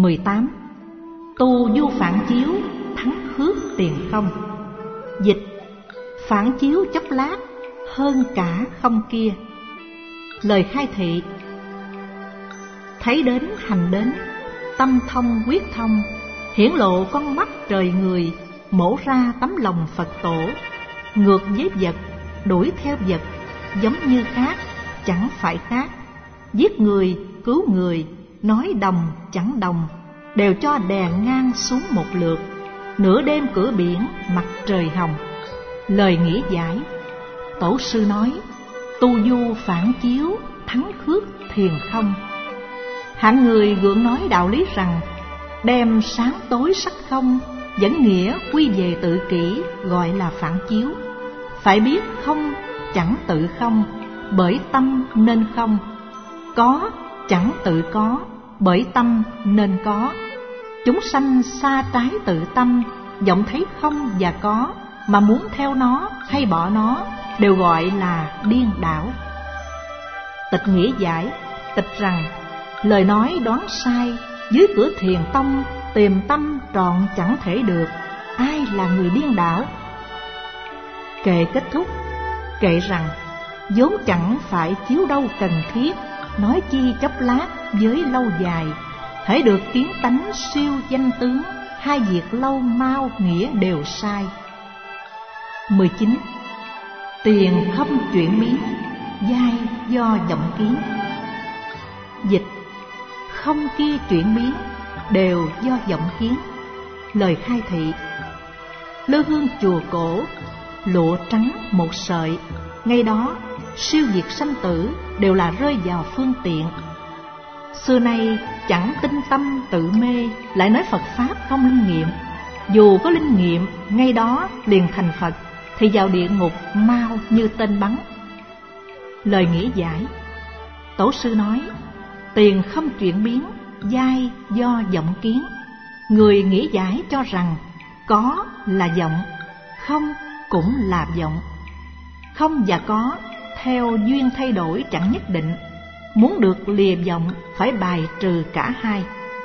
18. Tu du phản chiếu, thắng khước tiền không. Dịch: phản chiếu chốc lát, hơn cả không kia. Lời khai thị: thấy đến hành đến, tâm thông quyết thông, hiển lộ con mắt trời người, mổ ra tấm lòng Phật tổ. Ngược với vật, đuổi theo vật, giống như khác, chẳng phải khác. Giết người, cứu người, nói đồng chẳng đồng, đều cho đè ngang xuống một lượt. Nửa đêm cửa biển, mặt trời hồng. Lời nghĩa giải: tổ sư nói, tu du phản chiếu, thắng khước thiền không. Hạng người gượng nói đạo lý rằng, đem sáng tối sắc không, dẫn nghĩa quy về tự kỷ, gọi là phản chiếu. Phải biết không chẳng tự không, bởi tâm nên không. Có chẳng tự có, bởi tâm nên có. Chúng sanh xa trái tự tâm, vọng thấy không và có, mà muốn theo nó hay bỏ nó, đều gọi là điên đảo. Tịch nghĩa giải: tịch rằng, lời nói đoán sai, dưới cửa thiền tông, tìm tâm trọn chẳng thể được, ai là người điên đảo. Kệ kết thúc: kệ rằng, vốn chẳng phải chiếu đâu cần thiết, nói chi chốc lát với lâu dài. Hễ được kiến tánh siêu danh tướng, hai việc lâu mau nghĩa đều sai. 19. Tiền không chuyển biến, giai do vọng kiến. Dịch: không kia chuyển biến, đều do vọng kiến. Lời khai thị: lư hương chùa cổ, lụa trắng một sợi, ngay đó siêu diệt sanh tử đều là rơi vào phương tiện. Xưa nay chẳng tinh tâm tự mê, lại nói Phật Pháp không linh nghiệm. Dù có linh nghiệm, ngay đó liền thành Phật, thì vào địa ngục mau như tên bắn. Lời nghĩa giải: tổ sư nói, tiền không chuyển biến, giai do vọng kiến. Người nghĩa giải cho rằng, có là vọng, không cũng là vọng. Không và có theo duyên thay đổi chẳng nhất định. Muốn được lìa vọng, phải bài trừ cả hai.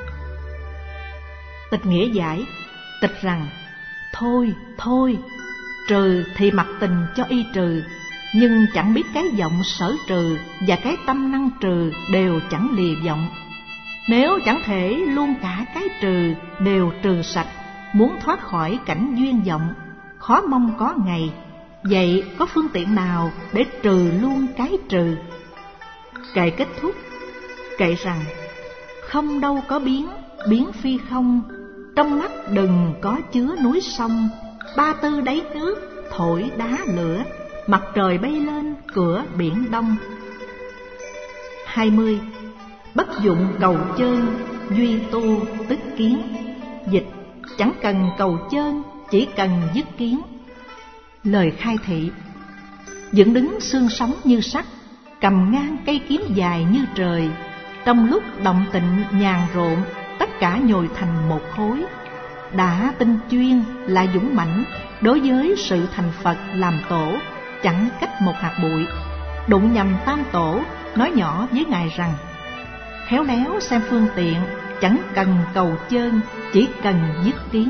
Tịch nghĩa giải: tịch rằng, thôi thôi, trừ thì mặc tình cho y trừ, nhưng chẳng biết cái vọng sở trừ và cái tâm năng trừ đều chẳng lìa vọng. Nếu chẳng thể luôn cả cái trừ đều trừ sạch, muốn thoát khỏi cảnh duyên vọng, khó mong có ngày. Vậy có phương tiện nào để trừ luôn cái trừ? Kệ kết thúc: kệ rằng, không đâu có biến, biến phi không. Trong mắt đừng có chứa núi sông, ba tư đáy nước thổi đá lửa, mặt trời bay lên cửa biển đông. 20. Bất dụng cầu chơn, duy tu tức kiến. Dịch: chẳng cần cầu chơn, chỉ cần dứt kiến. Lời khai thị: dựng đứng xương sống như sắt, cầm ngang cây kiếm dài như trời. Trong lúc động tịnh nhàn rộn, tất cả nhồi thành một khối. Đã tinh chuyên là dũng mãnh, đối với sự thành Phật làm tổ, chẳng cách một hạt bụi. Đụng nhầm tam tổ, nói nhỏ với Ngài rằng, khéo léo xem phương tiện, chẳng cần cầu chơn, chỉ cần dứt kiến.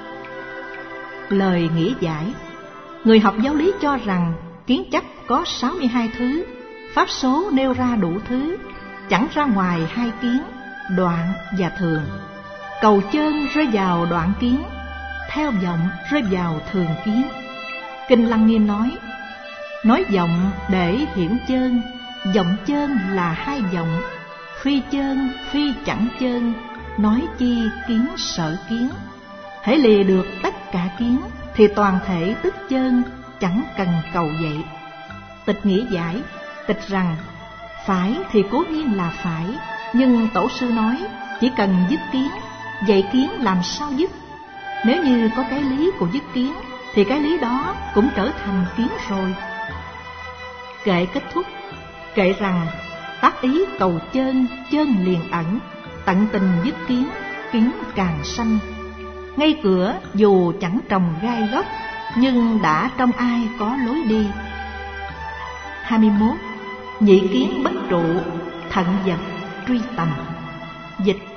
Lời nghĩa giải: người học giáo lý cho rằng kiến chấp có 62 thứ, pháp số nêu ra đủ thứ, chẳng ra ngoài hai kiến, đoạn và thường. Cầu chơn rơi vào đoạn kiến, theo vọng rơi vào thường kiến. Kinh Lăng Nghiêm nói vọng để hiểu chơn, vọng chơn là hai vọng, phi chơn phi chẳng chơn, nói chi kiến sở kiến. Hễ lìa được tất cả kiến, thì toàn thể tức chơn, chẳng cần cầu vậy. Tịch nghĩa giải: tịch rằng, phải thì cố nhiên là phải, nhưng tổ sư nói chỉ cần dứt kiến. Vậy kiến làm sao dứt? Nếu như có cái lý của dứt kiến, thì cái lý đó cũng trở thành kiến rồi. Kệ kết thúc: kệ rằng, tác ý cầu chơn, chơn liền ẩn, tận tình dứt kiến, kiến càng sanh. Ngay cửa dù chẳng trồng gai gốc, nhưng đã trong ai có lối đi. 21. Nhị kiến bất trụ, thận vật truy tầm. Dịch: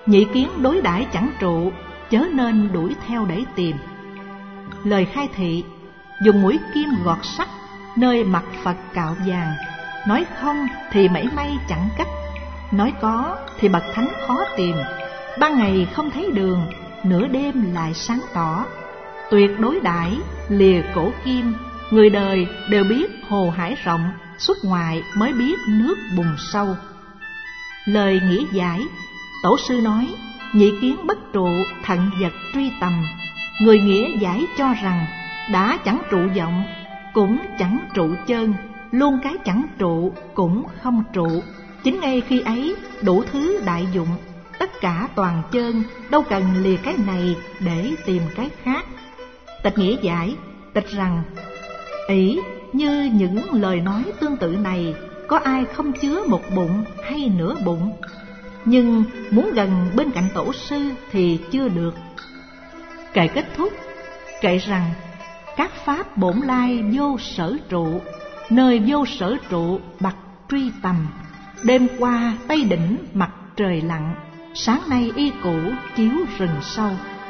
Nhị kiến đối đãi chẳng trụ, chớ nên đuổi theo để tìm. Lời khai thị: dùng mũi kim gọt sắt, nơi mặt Phật cạo vàng. Nói không thì mảy may chẳng cách, nói có thì bậc thánh khó tìm. Ban ngày không thấy đường, nửa đêm lại sáng tỏ. Tuyệt đối đãi lìa cổ kim, người đời đều biết hồ hải rộng, xuất ngoại mới biết nước bùn sâu. Lời nghĩa giải: tổ sư nói, nhị kiến bất trụ, thận vật truy tầm. Người nghĩa giải cho rằng, đã chẳng trụ vọng, cũng chẳng trụ chân, luôn cái chẳng trụ cũng không trụ. Chính ngay khi ấy đủ thứ đại dụng, tất cả toàn chân, đâu cần lìa cái này để tìm cái khác. Tịch nghĩa giải: tịch rằng, ỷ như những lời nói tương tự này, có ai không chứa một bụng hay nửa bụng, nhưng muốn gần bên cạnh tổ sư thì chưa được. Kệ kết thúc kệ rằng, các pháp bổn lai vô sở trụ, nơi vô sở trụ bặt truy tầm. Đêm qua Tây Đỉnh mặt trời lặn, sáng nay y cũ chiếu rừng sâu.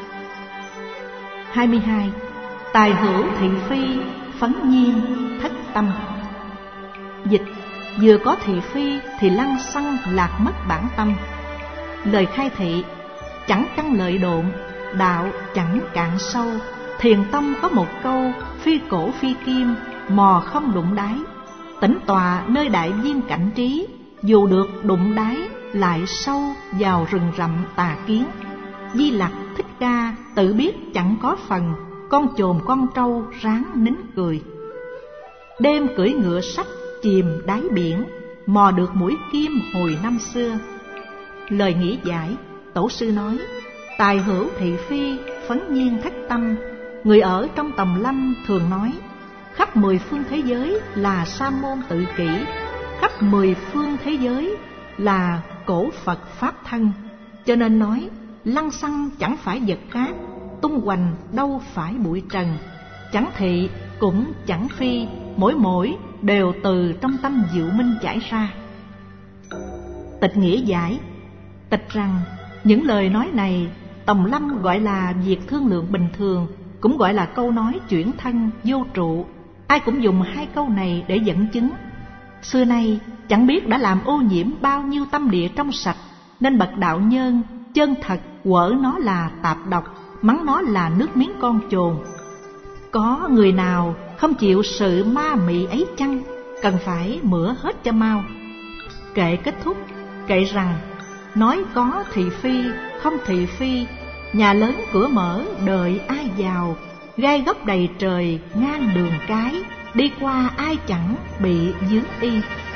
22. Tài hữu thị phi, phấn nhiên thất tâm. Dịch: vừa có thị phi thì lăng xăng lạc mất bản tâm. Lời khai thị: chẳng căn lợi độn, đạo chẳng cạn sâu. Thiền tông có một câu, phi cổ phi kim, mò không đụng đáy. Tĩnh tọa nơi đại viên cảnh trí, dù được đụng đáy lại sâu vào rừng rậm tà kiến. Di Lặc Thích Ca tự biết chẳng có phần, con chồn con trâu ráng nín cười. Đêm cưỡi ngựa sách chìm đáy biển, mò được mũi kim hồi năm xưa. Lời nghĩa giải: tổ sư nói, tài hữu thị phi, phấn nhiên thất tâm. Người ở trong tầm lâm thường nói, khắp 10 phương thế giới là sa môn tự kỷ, khắp 10 phương thế giới là cổ Phật pháp thân. Cho nên nói, lăng xăng chẳng phải vật khác, tung hoành đâu phải bụi trần. Chẳng thị cũng chẳng phi, mỗi đều từ trong tâm diệu minh chảy ra. Tịch nghĩa giải: tịch rằng, những lời nói này Tòng Lâm gọi là việc thương lượng bình thường, cũng gọi là câu nói chuyển thân vô trụ. Ai cũng dùng hai câu này để dẫn chứng. Xưa nay chẳng biết đã làm ô nhiễm bao nhiêu tâm địa trong sạch, nên bậc đạo nhân chân thật quở nó là tạp độc, mắng nó là nước miếng con chồn. Có người nào không chịu sự ma mị ấy chăng? Cần phải mửa hết cho mau. Kệ kết thúc kệ rằng, nói có thị phi, không thị phi, nhà lớn cửa mở đợi ai vào, gai góc đầy trời ngang đường cái, đi qua ai chẳng bị dướng y.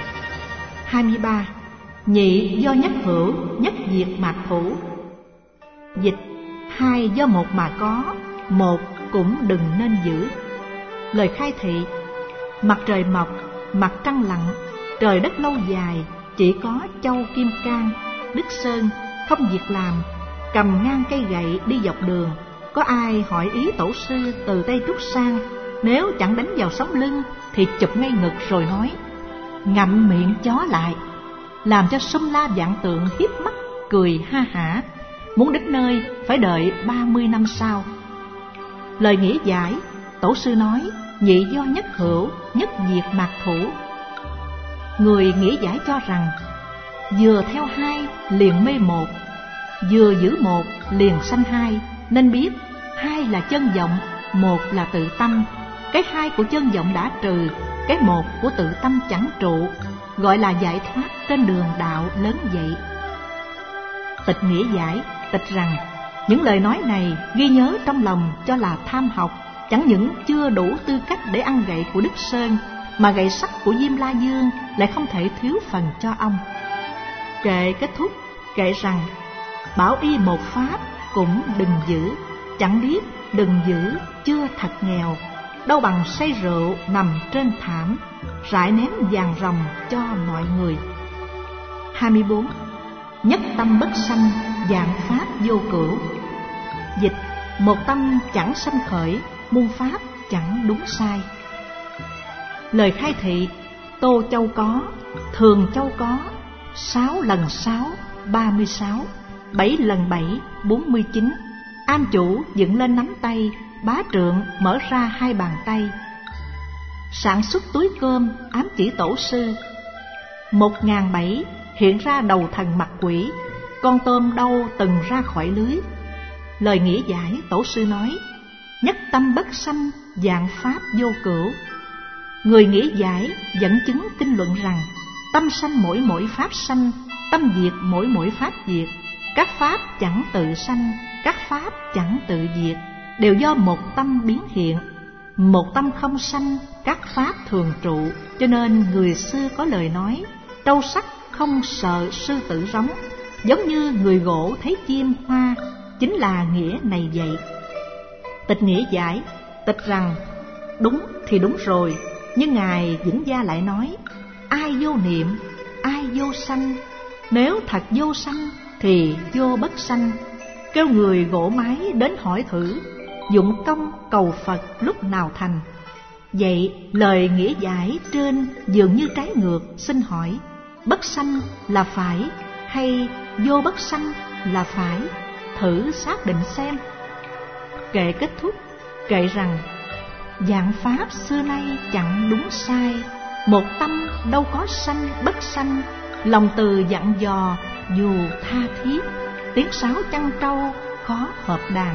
23. Nhị do nhất hữu, nhất diệt mạt thủ. Dịch: hai do một mà có, một cũng đừng nên giữ. Lời khai thị: mặt trời mọc, mặt trăng lặn, trời đất lâu dài, chỉ có Châu Kim Cang, Đức Sơn không việc làm, cầm ngang cây gậy đi dọc đường. Có ai hỏi ý tổ sư từ Tây Trúc sang, nếu chẳng đánh vào sống lưng thì chụp ngay ngực rồi nói, ngậm miệng chó lại, làm cho sum la vạn tượng hiếp mắt cười ha hả. Muốn đến nơi phải đợi 30 năm sau. Lời nghĩa giải: tổ sư nói, nhị do nhất hữu, nhất diệt mạt thủ. Người nghĩa giải cho rằng, vừa theo hai liền mê một, vừa giữ một liền sanh hai, nên biết hai là chân vọng, một là tự tâm. Cái hai của chân vọng đã trừ, cái một của tự tâm chẳng trụ, gọi là giải thoát trên đường đạo lớn vậy. Tịch nghĩa giải: tịch rằng, những lời nói này ghi nhớ trong lòng cho là tham học, chẳng những chưa đủ tư cách để ăn gậy của Đức Sơn, mà gậy sắt của Diêm La Dương lại không thể thiếu phần cho ông. Kệ kết thúc kệ rằng, bảo y một pháp cũng đừng giữ, chẳng biết đừng giữ chưa thật nghèo, đâu bằng say rượu nằm trên thảm, rải ném vàng ròng cho mọi người. 24. Nhất tâm bất sanh, vạn pháp vô cửu. Dịch: một tâm chẳng sanh khởi, muôn pháp chẳng đúng sai. Lời khai thị: Tô Châu có, Thường Châu có, 6 lần 6, 36. 7 lần 7, 49. Am chủ dựng lên nắm tay, bá trượng mở ra 2 bàn tay. Sản xuất túi cơm ám chỉ tổ sư. 1007 hiện ra đầu thần mặt quỷ, con tôm đâu từng ra khỏi lưới. Lời nghĩa giải tổ sư nói: nhất tâm bất sanh, vạn pháp vô cửu. Người nghĩa giải dẫn chứng kinh luận rằng tâm sanh mỗi mỗi pháp sanh, tâm diệt mỗi mỗi pháp diệt. Các pháp chẳng tự sanh, các pháp chẳng tự diệt, đều do một tâm biến hiện. Một tâm không sanh, các pháp thường trụ. Cho nên người xưa có lời nói: trâu sắt không sợ sư tử rống. Giống như người gỗ thấy chim hoa, chính là nghĩa này vậy. Tịch nghĩa giải tịch rằng đúng thì đúng rồi, nhưng Ngài Vĩnh Gia lại nói: ai vô niệm, ai vô sanh. Nếu thật vô sanh thì vô bất sanh. Kêu người gỗ máy đến hỏi thử, dụng công cầu Phật lúc nào thành. Vậy lời nghĩa giải trên dường như trái ngược. Xin hỏi, bất sanh là phải hay vô bất sanh là phải? Thử xác định xem. Kệ kết thúc kệ rằng: vạn pháp xưa nay chẳng đúng sai, một tâm đâu có sanh bất sanh. Lòng từ dặn dò dù tha thiết, tiếng sáo chăn trâu khó hợp đàn.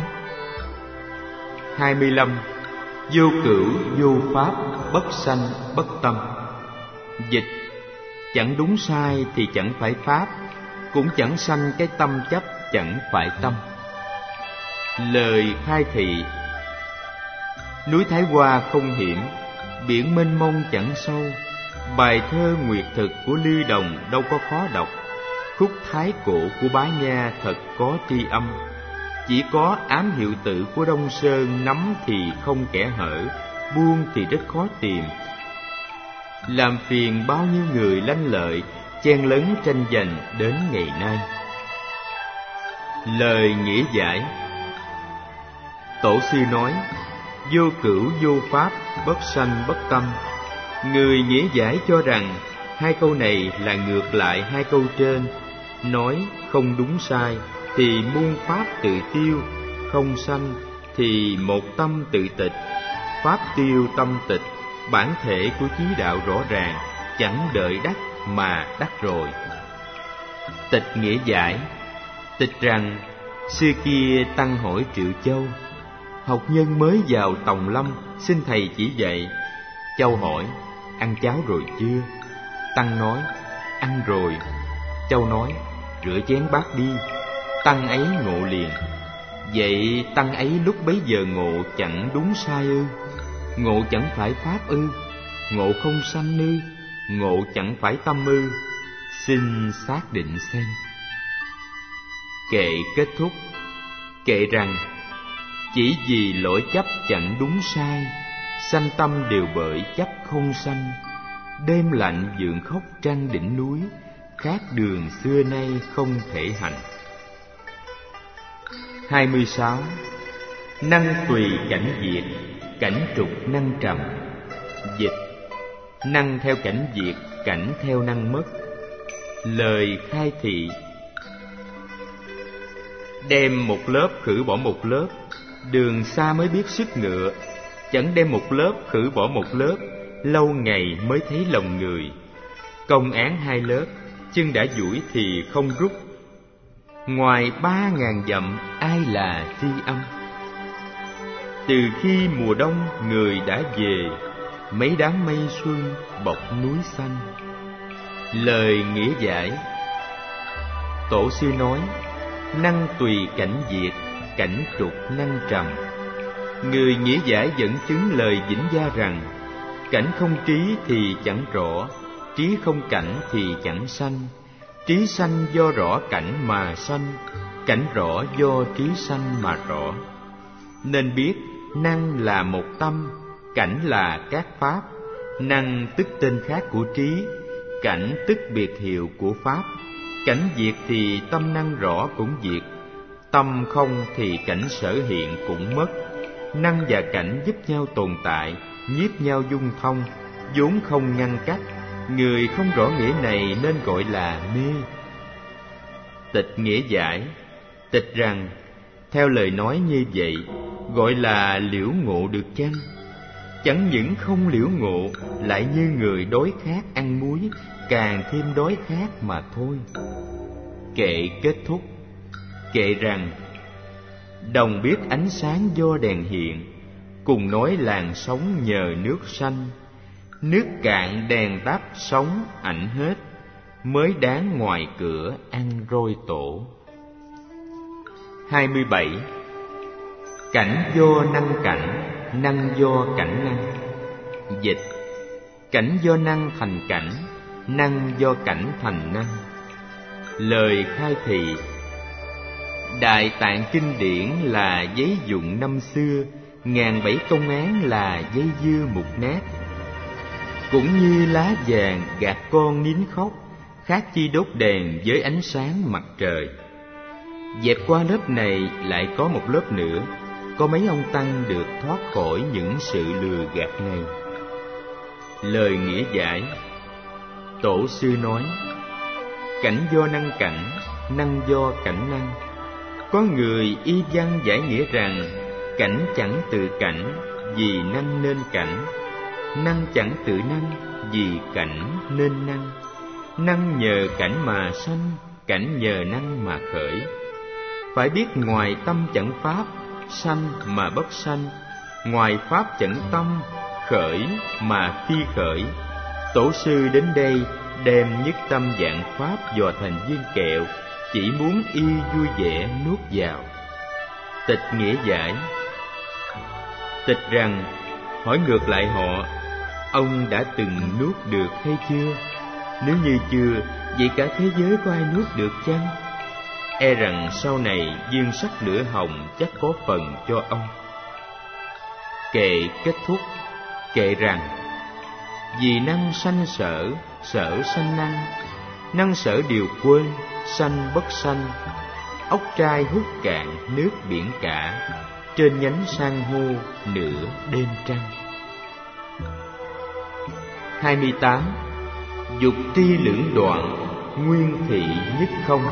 25. Vô cửu vô pháp, bất sanh bất tâm. Dịch: chẳng đúng sai thì chẳng phải pháp, cũng chẳng sanh cái tâm chấp chẳng phải tâm. Lời khai thị: núi Thái Hoa không hiểm, biển mênh mông chẳng sâu. Bài thơ nguyệt thực của Ly Đồng đâu có khó đọc. Khúc thái cổ của Bá Nha thật có tri âm. Chỉ có ám hiệu tự của Đông Sơn, nắm thì không kẻ hở, buông thì rất khó tìm. Làm phiền bao nhiêu người lanh lợi, chen lấn tranh giành đến ngày nay. Lời nghĩa giải: tổ sư nói: vô cửu vô pháp, bất sanh bất tâm. Người nghĩa giải cho rằng hai câu này là ngược lại hai câu trên. Nói không đúng sai thì muôn pháp tự tiêu, không sanh thì một tâm tự tịch. Pháp tiêu tâm tịch, bản thể của chí đạo rõ ràng, chẳng đợi đắc mà đắc rồi. Tịch nghĩa giải: tịch rằng xưa kia tăng hỏi Triệu Châu, học nhân mới vào Tòng Lâm, xin thầy chỉ dạy. Châu hỏi: ăn cháo rồi chưa? Tăng nói: ăn rồi. Châu nói: rửa chén bát đi. Tăng ấy ngộ liền. Vậy tăng ấy lúc bấy giờ ngộ chẳng đúng sai ư? Ngộ chẳng phải pháp ư? Ngộ không sanh ư? Ngộ chẳng phải tâm ư? Xin xác định xem. Kệ kết thúc kệ rằng: chỉ vì lỗi chấp chẳng đúng sai, sanh tâm đều bởi chấp không sanh. Đêm lạnh vượng khóc trăng đỉnh núi, khác đường xưa nay không thể hành. 26. Năng tùy cảnh diệt, cảnh trục năng trầm. Dịch: năng theo cảnh diệt, cảnh theo năng mất. Lời khai thị: đem một lớp khử bỏ một lớp, đường xa mới biết sức ngựa. Chẳng đem một lớp khử bỏ một lớp, lâu ngày mới thấy lòng người. Công án hai lớp, chân đã duỗi thì không rút. Ngoài 3.000 dặm ai là tri âm. Từ khi mùa đông người đã về, mấy đám mây xuân bọc núi xanh. Lời nghĩa giải: tổ sư nói năng tùy cảnh diệt, cảnh trục năng trầm. Người nghĩa giải dẫn chứng lời Vĩnh Gia rằng cảnh không trí thì chẳng rõ, trí không cảnh thì chẳng sanh. Trí sanh do rõ cảnh mà sanh, cảnh rõ do trí sanh mà rõ. Nên biết năng là một tâm, cảnh là các pháp. Năng tức tên khác của trí, cảnh tức biệt hiệu của pháp. Cảnh diệt thì tâm năng rõ cũng diệt, tâm không thì cảnh sở hiện cũng mất. Năng và cảnh giúp nhau tồn tại, nhiếp nhau dung thông, vốn không ngăn cách. Người không rõ nghĩa này nên gọi là mê. Tịch nghĩa giải: Tịch rằng theo lời nói như vậy gọi là liễu ngộ được chăng? Chẳng những không liễu ngộ, lại như người đói khát ăn muối, càng thêm đói khát mà thôi. Kệ kết thúc. Kệ rằng đồng biết ánh sáng do đèn hiện, cùng nói làng sống nhờ nước xanh. Nước cạn đèn tắt sống ảnh hết, mới đáng ngoài cửa ăn roi tổ. 27. Cảnh do năng cảnh, năng do cảnh năng. Dịch: cảnh do năng thành cảnh, năng do cảnh thành năng. Lời khai thị: Đại Tạng kinh điển là giấy dụng năm xưa, ngàn bảy công án là dây dưa mục nát. Cũng như lá vàng gạt con nín khóc, khác chi đốt đèn với ánh sáng mặt trời. Dẹp qua lớp này lại có một lớp nữa, có mấy ông tăng được thoát khỏi những sự lừa gạt này. Lời nghĩa giải: Tổ sư nói, cảnh do năng cảnh, năng do cảnh năng. Có người y văn giải nghĩa rằng cảnh chẳng tự cảnh, vì năng nên cảnh. Năng chẳng tự năng, vì cảnh nên năng. Năng nhờ cảnh mà sanh, cảnh nhờ năng mà khởi. Phải biết ngoài tâm chẳng pháp, sanh mà bất sanh. Ngoài pháp chẳng tâm, khởi mà phi khởi. Tổ sư đến đây đem nhất tâm vạn pháp dò thành viên kẹo, chỉ muốn y vui vẻ nuốt vào. Tịch nghĩa giải: Tịch rằng hỏi ngược lại họ, ông đã từng nuốt được hay chưa? Nếu như chưa, vậy cả thế giới có ai nuốt được chăng? E rằng sau này dương sắc lửa hồng chắc có phần cho ông. Kệ kết thúc. Kệ rằng vì năng sanh sở, sở sanh năng. Năng sở đều quên, sanh bất sanh. Ốc trai hút cạn nước biển cả, trên nhánh san hô nửa đêm trăng. 28. Dục tri lưỡng đoạn, nguyên thị nhất không.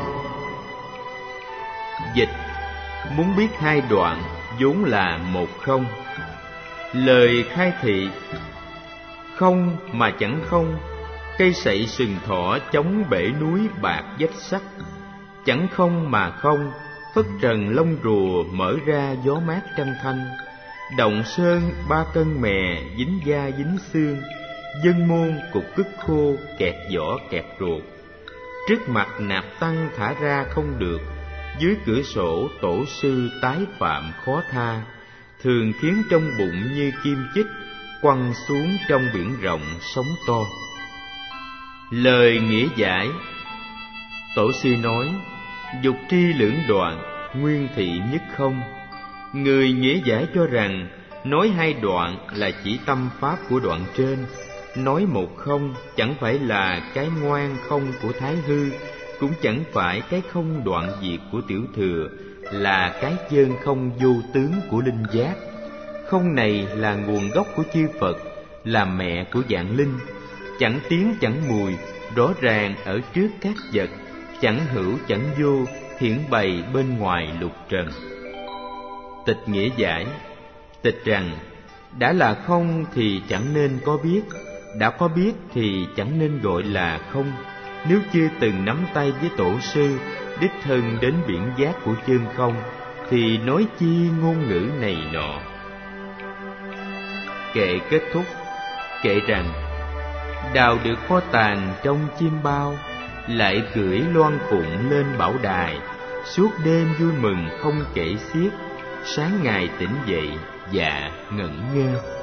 Dịch: muốn biết hai đoạn vốn là một không. Lời khai thị: không mà chẳng không, cây sậy sừng thỏ chống bể núi bạc vách sắt. Chẳng không mà không, phất trần lông rùa mở ra gió mát trăng thanh. Động sơn ba cân mè dính da dính xương, dân môn cục cứt khô kẹt vỏ kẹt ruột. Trước mặt nạp tăng thả ra không được, dưới cửa sổ tổ sư tái phạm khó tha. Thường khiến trong bụng như kim chích, quăng xuống trong biển rộng sóng to. Lời nghĩa giải: Tổ sư nói, dục tri lưỡng đoạn, nguyên thị nhất không. Người nghĩa giải cho rằng nói hai đoạn là chỉ tâm pháp của đoạn trên. Nói một không chẳng phải là cái ngoan không của Thái Hư, cũng chẳng phải cái không đoạn diệt của Tiểu Thừa, là cái chân không vô tướng của Linh Giác. Không này là nguồn gốc của chư Phật, là mẹ của vạn linh, chẳng tiếng chẳng mùi, rõ ràng ở trước các vật, chẳng hữu chẳng vô, hiển bày bên ngoài lục trần. Tịch nghĩa giải: Tịch rằng đã là không thì chẳng nên có biết, đã có biết thì chẳng nên gọi là không. Nếu chưa từng nắm tay với tổ sư, đích thân đến biển giác của chân không, thì nói chi ngôn ngữ này nọ. Kệ kết thúc. Kệ rằng đào được kho tàng trong chim bao, lại cưỡi loan phụng lên bảo đài, suốt đêm vui mừng không kể xiết, sáng ngày tỉnh dậy dạ ngẩn ngơ.